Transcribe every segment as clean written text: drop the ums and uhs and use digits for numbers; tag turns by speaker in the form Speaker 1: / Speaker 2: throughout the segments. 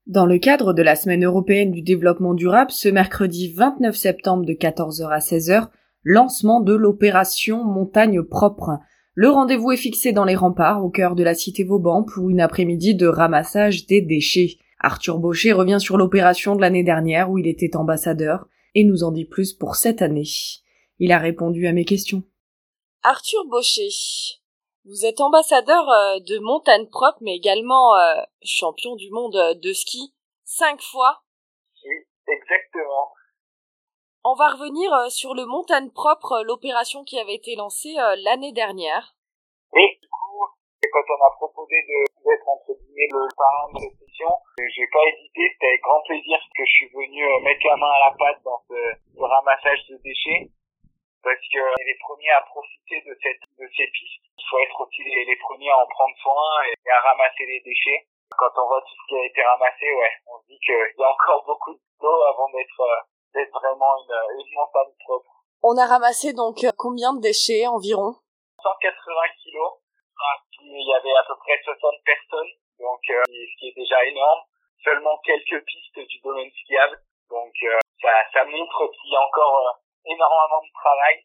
Speaker 1: Dans le cadre de la Semaine européenne du développement durable, ce mercredi 29 septembre de 14 heures à 16 heures, lancement de l'opération Montagne propre. Le rendez-vous est fixé dans les remparts, au cœur de la cité Vauban, pour une après-midi de ramassage des déchets. Arthur Baucher revient sur l'opération de l'année dernière où il était ambassadeur et nous en dit plus pour cette année. Il a répondu à mes questions.
Speaker 2: Arthur Baucher, vous êtes ambassadeur de Montagne propre, mais également champion du monde de ski 5 fois.
Speaker 3: Oui, exactement.
Speaker 2: On va revenir sur le Montagne propre, l'opération qui avait été lancée l'année dernière.
Speaker 3: Oui, du coup, quand on a proposé d'être entre guillemets le parrain de cette mission, j'ai pas hésité, c'était avec grand plaisir que je suis venu mettre la main à la pâte dans ce ramassage de déchets. Parce que on est les premiers à profiter de ces pistes. Il faut être aussi les premiers à en prendre soin et à ramasser les déchets. Quand on voit tout ce qui a été ramassé, on se dit qu'il y a encore beaucoup d'eau avant d'être vraiment une montagne propre.
Speaker 2: On a ramassé donc combien de déchets environ?
Speaker 3: 180 kilos. Il y avait à peu près 60 personnes, donc ce qui est déjà énorme. Seulement quelques pistes du domaine skiable. Donc ça montre qu'il y a encore énormément de travail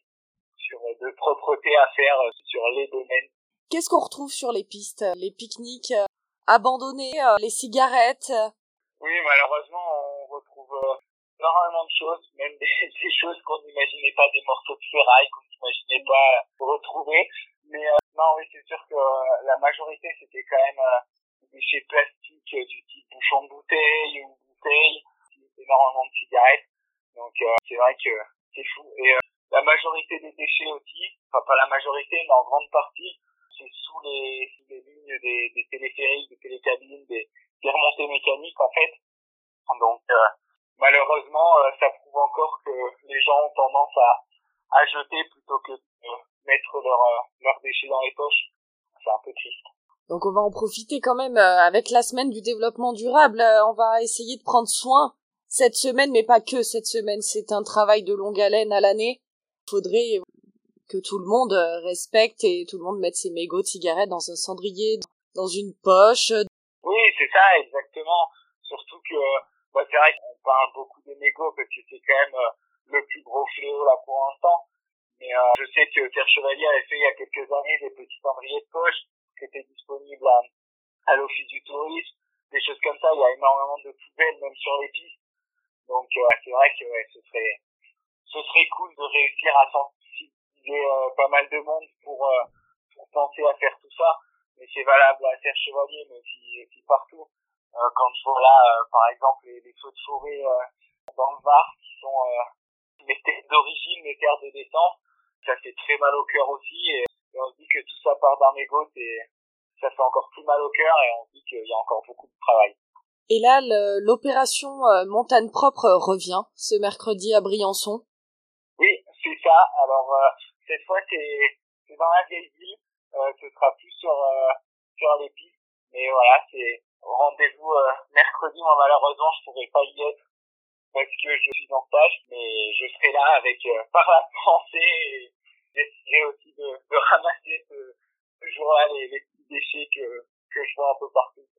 Speaker 3: de propreté à faire sur les domaines.
Speaker 2: Qu'est-ce qu'on retrouve sur les pistes? Les pique-niques abandonnés, les cigarettes?
Speaker 3: Oui, malheureusement, on retrouve énormément de choses, même des choses qu'on n'imaginait pas, des morceaux de ferraille qu'on n'imaginait pas retrouver. Mais non, oui, c'est sûr que la majorité, c'était quand même des déchets plastiques du type bouchon de bouteille ou bouteille, énormément de cigarettes. Donc c'est vrai que c'est fou. Et la majorité des déchets aussi, enfin pas la majorité, mais en grande partie, c'est sous les lignes des téléphériques, des télécabines, des remontées mécaniques en fait. Donc malheureusement, ça prouve encore que les gens ont tendance à jeter plutôt que de mettre leurs déchets dans les poches. C'est un peu triste.
Speaker 2: Donc on va en profiter quand même avec la semaine du développement durable. On va essayer de prendre soin cette semaine, mais pas que cette semaine. C'est un travail de longue haleine à l'année. Il faudrait que tout le monde respecte et tout le monde mette ses mégots de cigarettes dans un cendrier, dans une poche.
Speaker 3: Oui, c'est ça, exactement. Surtout que c'est vrai qu'on parle beaucoup des mégots parce que c'est quand même le plus gros fléau là pour l'instant. Mais je sais que Pierre Chevalier avait fait il y a quelques années des petits cendriers de poche qui étaient disponibles à l'Office du tourisme, des choses comme ça. Il y a énormément de poubelles même sur les pistes. Donc c'est vrai que ce serait cool de réussir à sensibiliser pas mal de monde pour penser à faire tout ça. Mais c'est valable à Serre Chevalier, mais aussi partout. Quand je vois là, par exemple, les feux de forêt dans le Var, qui sont les terres d'origine, les terres de naissance, ça fait très mal au cœur aussi. Et on se dit que tout ça part d'un mégot, ça fait encore plus mal au cœur, et on se dit qu'il y a encore beaucoup de travail.
Speaker 2: Et là, l'opération Montagne propre revient ce mercredi à Briançon.
Speaker 3: Oui, c'est ça. Alors, cette fois, c'est dans la vieille ville. Ce sera plus sur les pistes. Mais voilà, c'est rendez-vous mercredi. Moi, malheureusement, je pourrai pas y être parce que je suis en stage. Mais je serai là avec par la pensée et j'essaierai aussi de ramasser ce jour-là les petits déchets que je vois un peu partout.